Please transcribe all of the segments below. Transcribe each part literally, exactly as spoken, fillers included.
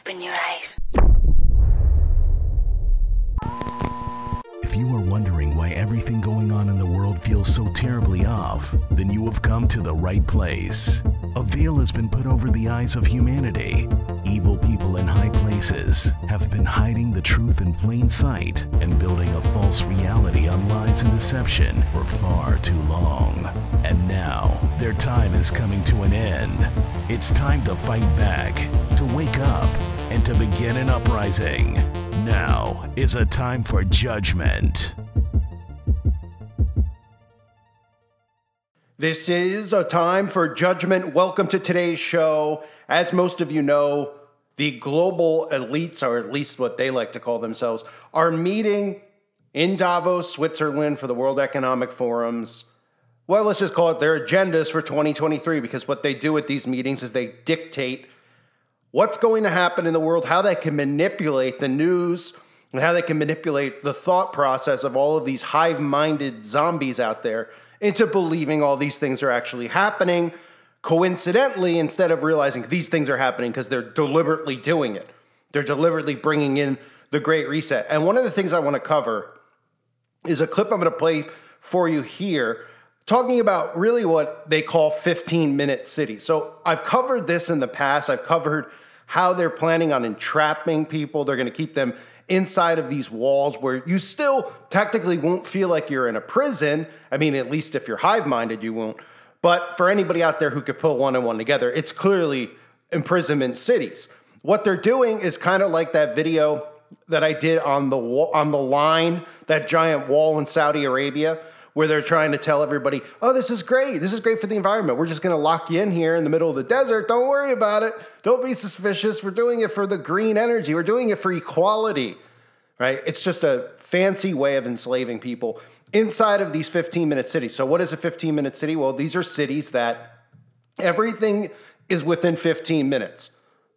Open your eyes. If you are wondering why everything going on in the world feels so terribly off, then you have come to the right place. A veil has been put over the eyes of humanity. Evil people in high places have been hiding the truth in plain sight and building a false reality on lies and deception for far too long. And now, their time is coming to an end. It's time to fight back, to wake up, and to begin an uprising. Now is a time for judgment. This is a time for judgment. Welcome to today's show. As most of you know, the global elites, or at least what they like to call themselves, are meeting in Davos, Switzerland for the World Economic Forum's, well, let's just call it their agendas for twenty twenty-three, because what they do at these meetings is they dictate what's going to happen in the world, how they can manipulate the news, and how they can manipulate the thought process of all of these hive-minded zombies out there into believing all these things are actually happening coincidentally, instead of realizing these things are happening because they're deliberately doing it. They're deliberately bringing in the Great Reset. And one of the things I want to cover is a clip I'm going to play for you here, talking about really what they call fifteen-minute cities. So I've covered this in the past. I've covered how they're planning on entrapping people. They're going to keep them inside of these walls where you still technically won't feel like you're in a prison. I mean, at least if you're hive-minded, you won't. But for anybody out there who could put one and one together, it's clearly imprisonment cities. What they're doing is kind of like that video that I did on the wall, on the line, that giant wall in Saudi Arabia, where they're trying to tell everybody, oh, this is great. This is great for the environment. We're just going to lock you in here in the middle of the desert. Don't worry about it. Don't be suspicious. We're doing it for the green energy. We're doing it for equality, right? It's just a fancy way of enslaving people inside of these fifteen-minute cities. So what is a fifteen-minute city? Well, these are cities that everything is within fifteen minutes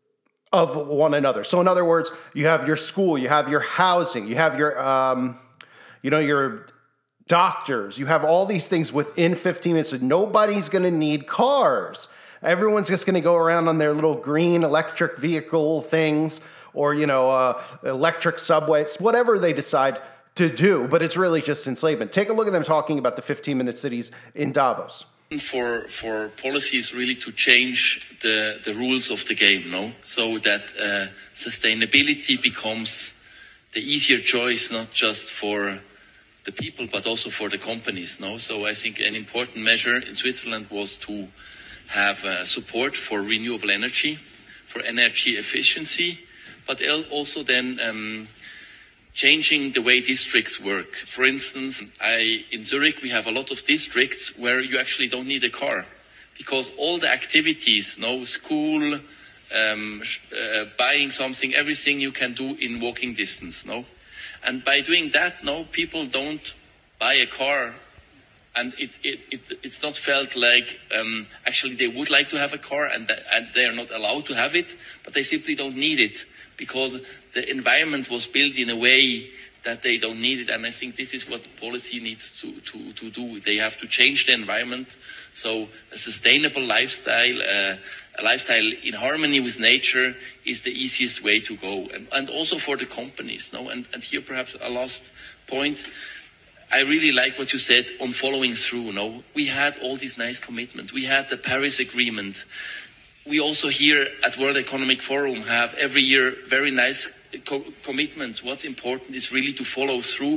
of one another. So in other words, you have your school, you have your housing, you have your, um, you know, your doctors, you have all these things within fifteen minutes. So nobody's going to need cars. Everyone's just going to go around on their little green electric vehicle things, or, you know, uh, electric subways, whatever they decide to do. But it's really just enslavement. Take a look at them talking about the fifteen-minute cities in Davos. For for policies really to change the, the rules of the game, no? So that uh, sustainability becomes the easier choice, not just for the people, but also for the companies, no? So I think an important measure in Switzerland was to have uh, support for renewable energy, for energy efficiency, but also then um, changing the way districts work. For instance, I, in Zurich, we have a lot of districts where you actually don't need a car, because all the activities, no, school, um, uh, buying something, everything you can do in walking distance, no? And by doing that, no, people don't buy a car, and it, it, it it's not felt like um, actually they would like to have a car, and, th- and they are not allowed to have it, but they simply don't need it, because the environment was built in a way that they don't need it. And I think this is what policy needs to, to, to do. They have to change the environment. So a sustainable lifestyle, uh, a lifestyle in harmony with nature is the easiest way to go. And, and also for the companies. No? And, and here perhaps a last point. I really like what you said on following through. No? We had all these nice commitments. We had the Paris Agreement. We also here at World Economic Forum have every year very nice co- commitments. What's important is really to follow through.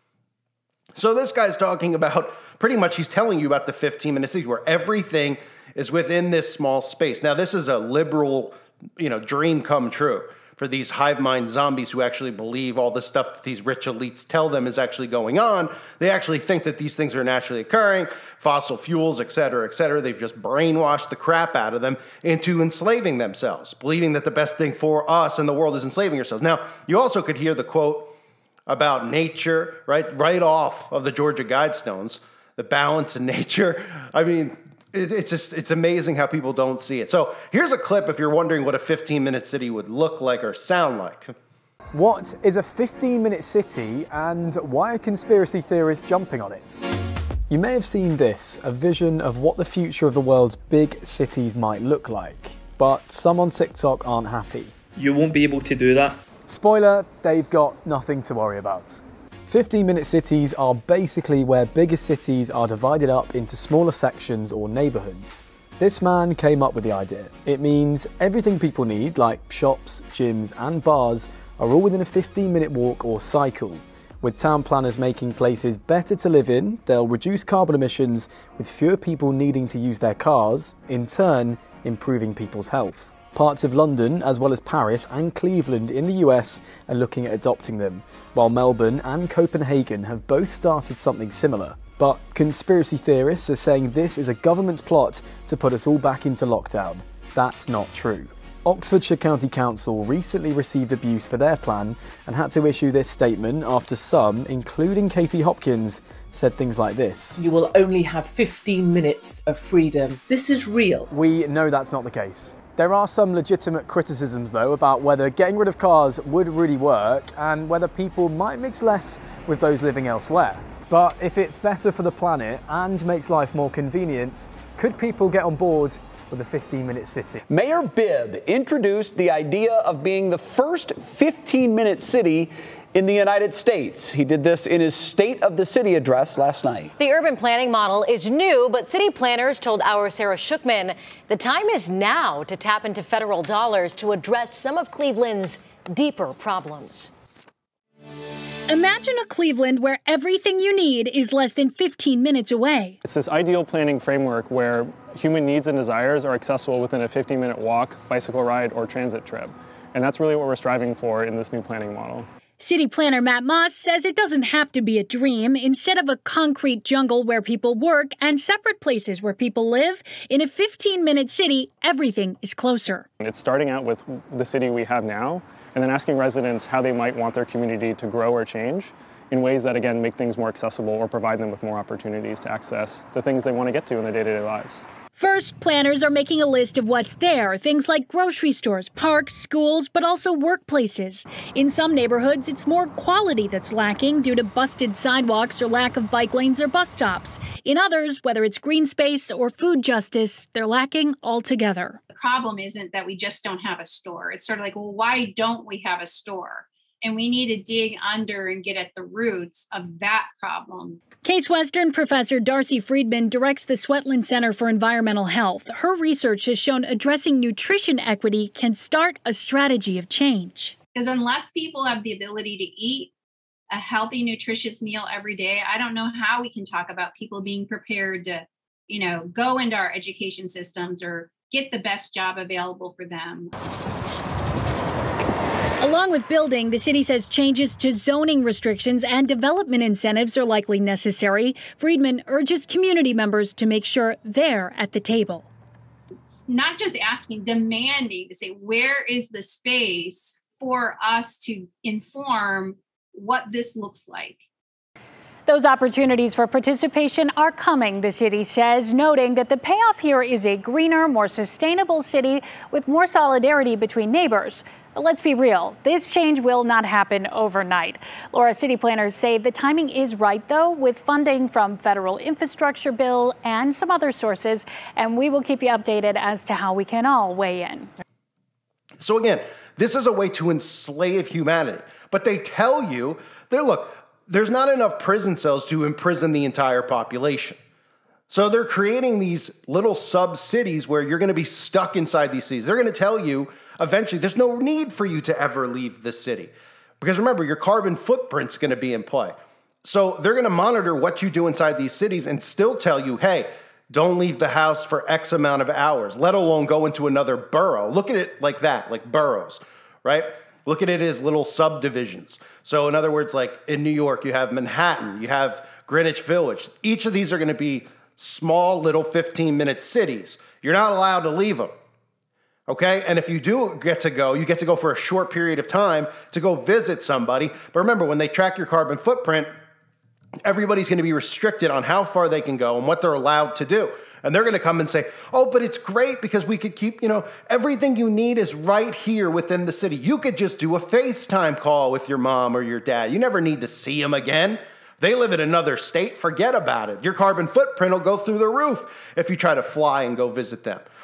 So this guy's talking about, pretty much he's telling you about the fifteen-minute city where everything is within this small space. Now, this is a liberal, you know, dream come true for these hive mind zombies who actually believe all the stuff that these rich elites tell them is actually going on. They actually think that these things are naturally occurring, fossil fuels, et cetera, et cetera. They've just brainwashed the crap out of them into enslaving themselves, believing that the best thing for us in the world is enslaving yourselves. Now, you also could hear the quote about nature, right, right off of the Georgia Guidestones, the balance in nature. I mean, it's just, it's amazing how people don't see it. So here's a clip if you're wondering what a fifteen-minute city would look like or sound like. What is a fifteen-minute city, and why are conspiracy theorists jumping on it? You may have seen this, a vision of what the future of the world's big cities might look like, but some on TikTok aren't happy. you won't be able to do that. Spoiler, they've got nothing to worry about. fifteen minute cities are basically where bigger cities are divided up into smaller sections or neighbourhoods. This man came up with the idea. It means everything people need, like shops, gyms and bars, are all within a fifteen minute walk or cycle. With town planners making places better to live in, they'll reduce carbon emissions with fewer people needing to use their cars, in turn improving people's health. Parts of London, as well as Paris and Cleveland in the U S, are looking at adopting them, while Melbourne and Copenhagen have both started something similar. But conspiracy theorists are saying this is a government's plot to put us all back into lockdown. That's not true. Oxfordshire County Council recently received abuse for their plan and had to issue this statement after some, including Katie Hopkins, said things like this. You will only have fifteen minutes of freedom. This is real. We know that's not the case. There are some legitimate criticisms, though, about whether getting rid of cars would really work and whether people might mix less with those living elsewhere. But if it's better for the planet and makes life more convenient, could people get on board with a fifteen minute city? Mayor Bibb introduced the idea of being the first fifteen minute city in the United States. He did this in his State of the City address last night. The urban planning model is new, but city planners told our Sarah Shookman the time is now to tap into federal dollars to address some of Cleveland's deeper problems. Imagine a Cleveland where everything you need is less than fifteen minutes away. It's this ideal planning framework where human needs and desires are accessible within a fifteen minute walk, bicycle ride, or transit trip. And that's really what we're striving for in this new planning model. City planner Matt Moss says it doesn't have to be a dream. Instead of a concrete jungle where people work and separate places where people live, in a fifteen minute city, everything is closer. It's starting out with the city we have now, and then asking residents how they might want their community to grow or change in ways that, again, make things more accessible or provide them with more opportunities to access the things they want to get to in their day-to-day lives. First, planners are making a list of what's there, things like grocery stores, parks, schools, but also workplaces. In some neighborhoods, it's more quality that's lacking due to busted sidewalks or lack of bike lanes or bus stops. In others, whether it's green space or food justice, they're lacking altogether. The problem isn't that we just don't have a store. It's sort of like, well, why don't we have a store? And we need to dig under and get at the roots of that problem. Case Western professor Darcy Friedman directs the Swetland Center for Environmental Health. Her research has shown addressing nutrition equity can start a strategy of change. Because unless people have the ability to eat a healthy, nutritious meal every day, I don't know how we can talk about people being prepared to, you know, go into our education systems or get the best job available for them. Along with building, the city says changes to zoning restrictions and development incentives are likely necessary. Friedman urges community members to make sure they're at the table. Not just asking, demanding to say, where is the space for us to inform what this looks like? Those opportunities for participation are coming, the city says, noting that the payoff here is a greener, more sustainable city with more solidarity between neighbors. But let's be real, this change will not happen overnight. Laura, city planners say the timing is right, though, with funding from federal infrastructure bill and some other sources, and we will keep you updated as to how we can all weigh in. So again, this is a way to enslave humanity, but they tell you, they're look, there's not enough prison cells to imprison the entire population. So they're creating these little sub-cities where you're going to be stuck inside these cities. They're going to tell you eventually there's no need for you to ever leave the city. Because remember, your carbon footprint's going to be in play. So they're going to monitor what you do inside these cities and still tell you, hey, don't leave the house for X amount of hours, let alone go into another borough. Look at it like that, like boroughs, right? Look at it as little subdivisions. So in other words, like in New York, you have Manhattan, you have Greenwich Village. Each of these are going to be small little fifteen minute cities. You're not allowed to leave them. Okay? And if you do get to go, you get to go for a short period of time to go visit somebody. But remember, when they track your carbon footprint, everybody's going to be restricted on how far they can go and what they're allowed to do. And they're going to come and say, oh, but it's great because we could keep, you know, everything you need is right here within the city. You could just do a FaceTime call with your mom or your dad. You never need to see them again. They live in another state, forget about it. Your carbon footprint will go through the roof if you try to fly and go visit them.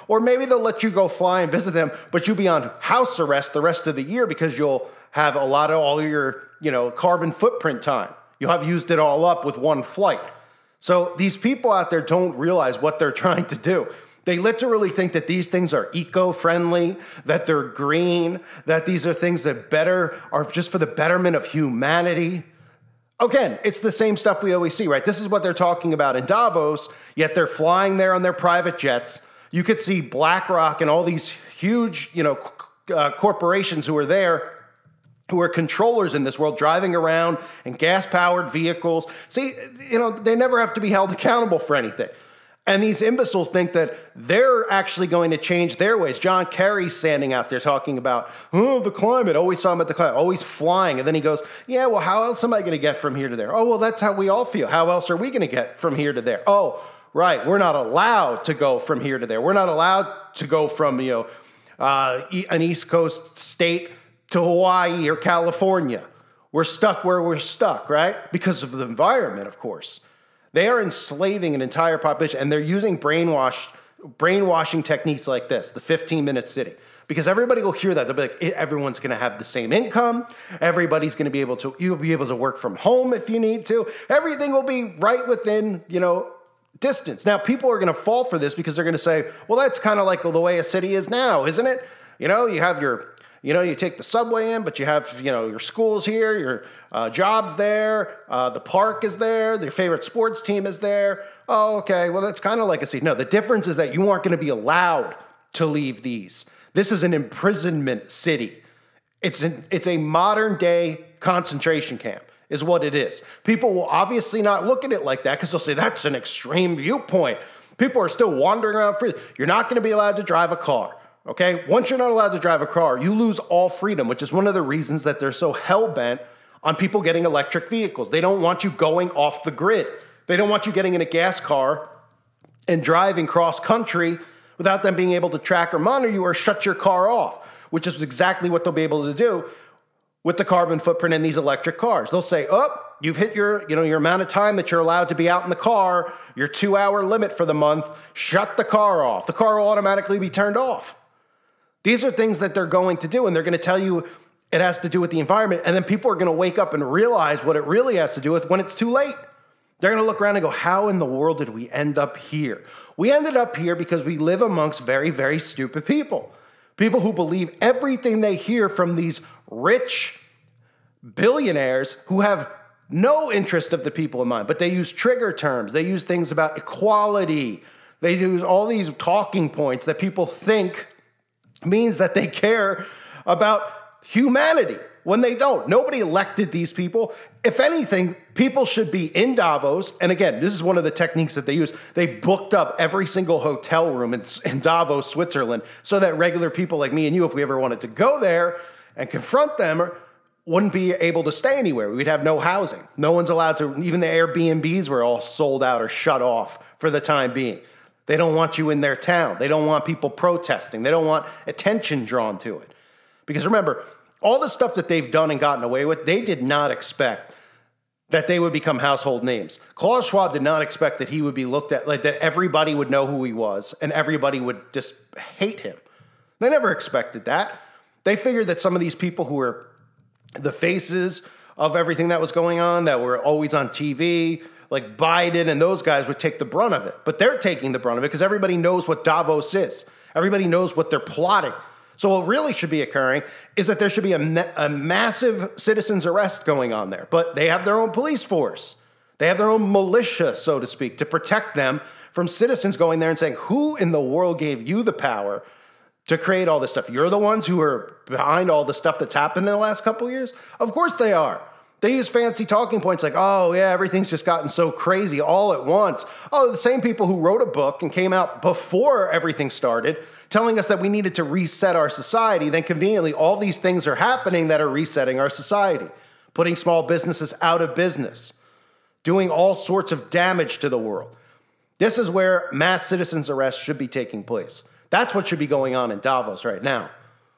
Or maybe they'll let you go fly and visit them, but you'll be on house arrest the rest of the year because you'll have a lot of all your, you know, carbon footprint time. You'll have used it all up with one flight. So these people out there don't realize what they're trying to do. They literally think that these things are eco-friendly, that they're green, that these are things that better are just for the betterment of humanity. Again, it's the same stuff we always see, right? This is what they're talking about in Davos, yet they're flying there on their private jets. You could see BlackRock and all these huge, you know, uh, corporations who are there, who are controllers in this world, driving around in gas-powered vehicles. See, you know, they never have to be held accountable for anything. And these imbeciles think that they're actually going to change their ways. John Kerry's standing out there talking about, oh, the climate, always talking about the climate, always flying. And then he goes, yeah, well, how else am I going to get from here to there? Oh, well, that's how we all feel. How else are we going to get from here to there? Oh, right, we're not allowed to go from here to there. We're not allowed to go from, you know, uh, an East Coast state to Hawaii or California. We're stuck where we're stuck, right? Because of the environment, of course. They are enslaving an entire population, and they're using brainwash, brainwashing techniques like this, the fifteen-minute city. Because everybody will hear that. They'll be like, everyone's going to have the same income. Everybody's going to be able to, you'll be able to work from home if you need to. Everything will be right within, you know, distance. Now, people are going to fall for this because they're going to say, well, that's kind of like the way a city is now, isn't it? You know, you have your... You know, you take the subway in, but you have, you know, your schools here, your uh, jobs there, uh, the park is there, your favorite sports team is there. Oh, okay, well, that's kind of like a city. No, the difference is that you aren't going to be allowed to leave these. This is an imprisonment city. It's, an, it's a modern-day concentration camp is what it is. People will obviously not look at it like that because they'll say, that's an extreme viewpoint. People are still wandering around free. You're not going to be allowed to drive a car. Okay, once you're not allowed to drive a car, you lose all freedom, which is one of the reasons that they're so hell-bent on people getting electric vehicles. They don't want you going off the grid. They don't want you getting in a gas car and driving cross-country without them being able to track or monitor you or shut your car off, which is exactly what they'll be able to do with the carbon footprint in these electric cars. They'll say, oh, you've hit your, you know, your amount of time that you're allowed to be out in the car, your two-hour limit for the month, shut the car off. The car will automatically be turned off. These are things that they're going to do, and they're going to tell you it has to do with the environment, and then people are going to wake up and realize what it really has to do with when it's too late. They're going to look around and go, how in the world did we end up here? We ended up here because we live amongst very, very stupid people. People who believe everything they hear from these rich billionaires who have no interest of the people in mind, but they use trigger terms. They use things about equality. They use all these talking points that people think means that they care about humanity when they don't. Nobody elected these people. If anything, people should be in Davos. And again, this is one of the techniques that they use. They booked up every single hotel room in, in Davos, Switzerland, so that regular people like me and you, if we ever wanted to go there and confront them, wouldn't be able to stay anywhere. We'd have no housing. No one's allowed to, even the Airbnbs were all sold out or shut off for the time being. They don't want you in their town. They don't want people protesting. They don't want attention drawn to it. Because remember, all the stuff that they've done and gotten away with, they did not expect that they would become household names. Klaus Schwab did not expect that he would be looked at, like that everybody would know who he was and everybody would just hate him. They never expected that. They figured that some of these people who were the faces of everything that was going on, that were always on T V, like Biden and those guys, would take the brunt of it. But they're taking the brunt of it because everybody knows what Davos is. Everybody knows what they're plotting. So what really should be occurring is that there should be a, ma- a massive citizen's arrest going on there. But they have their own police force. They have their own militia, so to speak, to protect them from citizens going there and saying, who in the world gave you the power to create all this stuff? You're the ones who are behind all the stuff that's happened in the last couple of years? Of course they are. They use fancy talking points like, oh, yeah, everything's just gotten so crazy all at once. Oh, the same people who wrote a book and came out before everything started telling us that we needed to reset our society. Then conveniently, all these things are happening that are resetting our society, putting small businesses out of business, doing all sorts of damage to the world. This is where mass citizens' arrests should be taking place. That's what should be going on in Davos right now.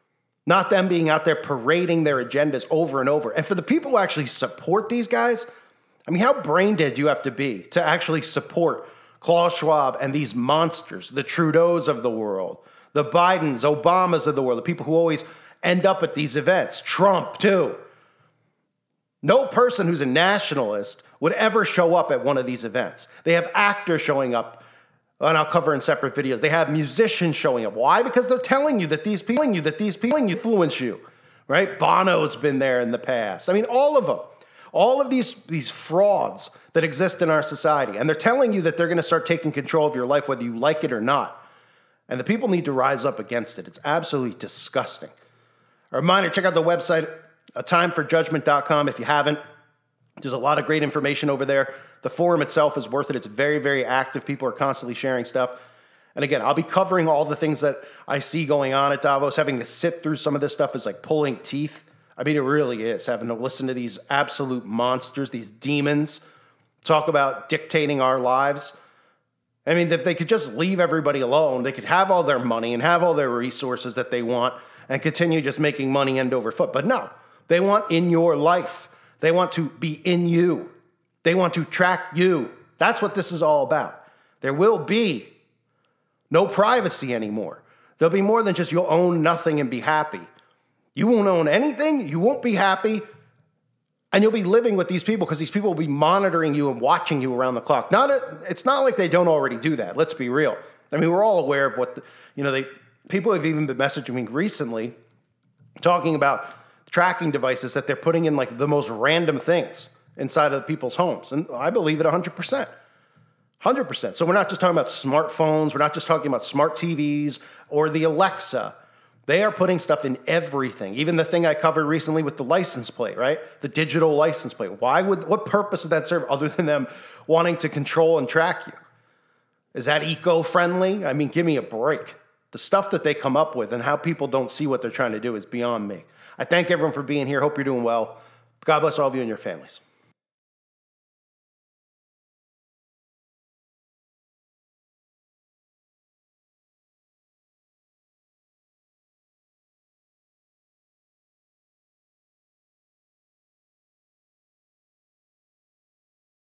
Not them being out there parading their agendas over and over. And for the people who actually support these guys, I mean, how brain dead do you have to be to actually support Klaus Schwab and these monsters, the Trudeaus of the world, the Bidens, Obamas of the world, the people who always end up at these events, Trump too. No person who's a nationalist would ever show up at one of these events. They have actors showing up, and I'll cover in separate videos. They have musicians showing up. Why? Because they're telling you that these people, you that these people influence you, right? Bono's been there in the past. I mean, all of them, all of these these frauds that exist in our society, and they're telling you that they're going to start taking control of your life, whether you like it or not. And the people need to rise up against it. It's absolutely disgusting. A reminder: check out the website, a time for judgment dot com if you haven't. There's a lot of great information over there. The forum itself is worth it. It's very, very active. People are constantly sharing stuff. And again, I'll be covering all the things that I see going on at Davos. Having to sit through some of this stuff is like pulling teeth. I mean, it really is. Having to listen to these absolute monsters, these demons, talk about dictating our lives. I mean, if they could just leave everybody alone, they could have all their money and have all their resources that they want and continue just making money end over foot. But no, they want in your life. They want to be in you. They want to track you. That's what this is all about. There will be no privacy anymore. There'll be more than just you'll own nothing and be happy. You won't own anything. You won't be happy. And you'll be living with these people because these people will be monitoring you and watching you around the clock. Not a, it's not like they don't already do that. Let's be real. I mean, we're all aware of what, the, you know, they people have even been messaging me recently talking about tracking devices that they're putting in like the most random things inside of people's homes. And I believe it one hundred percent. one hundred percent. So we're not just talking about smartphones. We're not just talking about smart T Vs or the Alexa. They are putting stuff in everything. Even the thing I covered recently with the license plate, right? The digital license plate. Why would, what purpose would that serve other than them wanting to control and track you? Is that eco-friendly? I mean, give me a break. The stuff that they come up with and how people don't see what they're trying to do is beyond me. I thank everyone for being here. Hope you're doing well. God bless all of you and your families.